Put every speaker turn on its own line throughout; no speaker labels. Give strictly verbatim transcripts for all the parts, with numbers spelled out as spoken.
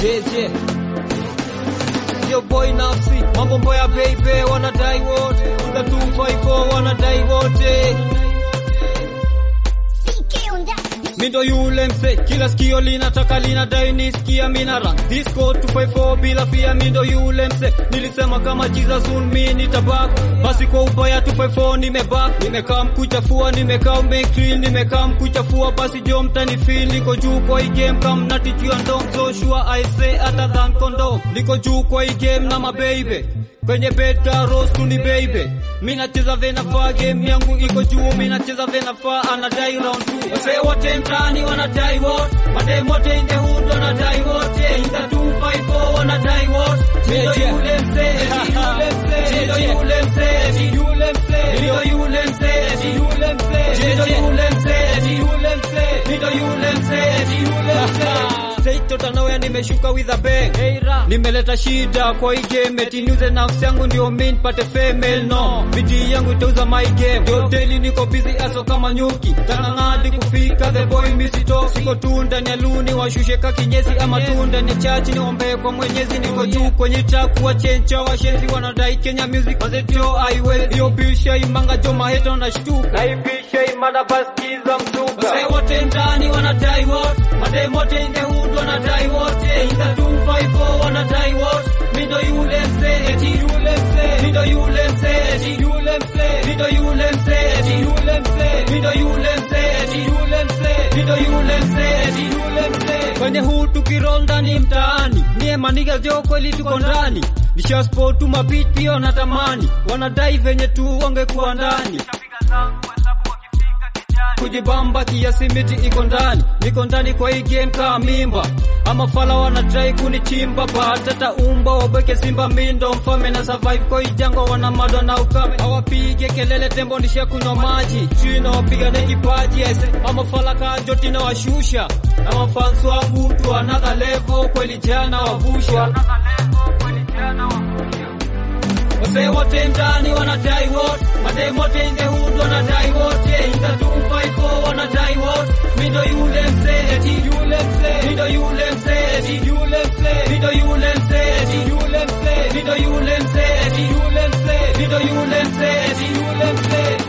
Yeah, yeah. Yo boy nafsi, mambo mboya baby, wanadai wote. Ika two five four wanadai wote. Mindo yule mse, kila sikio linataka linadai nisikia minara. Disco two five four bila pia mindo yule mse. Nilisema kama Jesus soon mi nitabak. Basi kwa ubaya two five four nimebak. Nimekaa mkuchafua, nimekaa umekrill, nimekaa mkuchafua. Basi jo mtani feel, niko juu kwa hii game kama natijua ndong. So sure I say other than condom. Niko juu kwa hii game na mababy. Kwenye bed ka rose kuni baby. Mina cheza vena faa game yangu iko juu. Mina cheza vena faa anadai round two. Wase wote mtani wanadai wote. Madem wote in the hood wanadai wote. Ika two five four wanadai wote. Mindo yule mse, yule mse. Mindo yule mse, yule mse. Mindo yule mse, yule mse. Mindo yule mse, yule mse. Mindo yule mse, yule mse. Say tota nawe nimeshuka with a bang. Hey ra, nimeleta shida kwa hii game. Eti news and yangu ndio main pate female no. Bidii yangu itauza my game. Ndio daily niko busy aso kama nyuki. Tanangadi kufika the boy misito. Siko tu ndani ya luni washushe kakinyesi ama tu ndani ya chachi niombe kwa Mwenyezi. Niko juu kwenye track wa chencha washenzi wanadai Kenya music. Wazetio aiwezi yo bisha imanga jo maheto na shtuka. Naibisha imanda baskiza mtuka. Wase wote ndani wanadai wote. Madem wote in the hood wanadai wote. Ika two five four wanadai wote. Mindo yule mse, eti yule mse. Mindo yule mse, eti yule mse. Mindo yule mse, eti yule mse. Mindo yule mse, eti yule mse. Mindo yule mse, eti yule mse. Kwenye huu tukiroll ndani mtaani. Mie maniga jo kweli tuko ndani. Nisha sport tu mabit pia natamani. Wanadai venye tu wangekuwa ndani. Kujibamba kiasi miti iko ndani. Niko ndani kwa hii game kama mimba. Ama fala wanatrai kunichimba. Batata umba wabeke simba mindo. Mfame na survive kwa hii jango wana madwa na ukame. Hawapige kelele tembo nisha kunywa maji. Chino wapiga na kipaji. Ama fala kajoti na washusha. Na mafansu wangu tu another level. Kweli jana wavusha. Wase wote ndani wanadai wote. Madem wote in the hood wanadai wote. Ika two five four wanadai wote. Mindo yule mse, eti yule mse. Mindo yule mse, eti yule mse. Mindo yule mse, eti yule mse. Mindo yule mse, eti yule mse. Mindo yule mse, eti yule mse.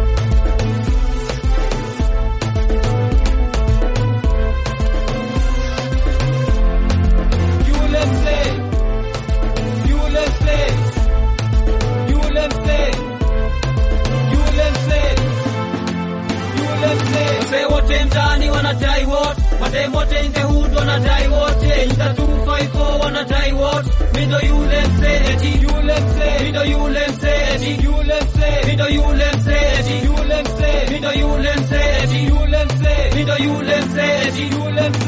Yule mse. Yule mse. Yule mse, yule mse, yule mse. Wase wote mtani wanadai wote. Madem wote in the hood wanadai wote. Ika two five four wanadai wote. Mindo yule mse, eti yule mse. Mindo yule mse, eti yule mse. Mindo yule mse, eti yule mse. Mindo yule mse, eti yule mse. Mindo yule mse, eti yule mse.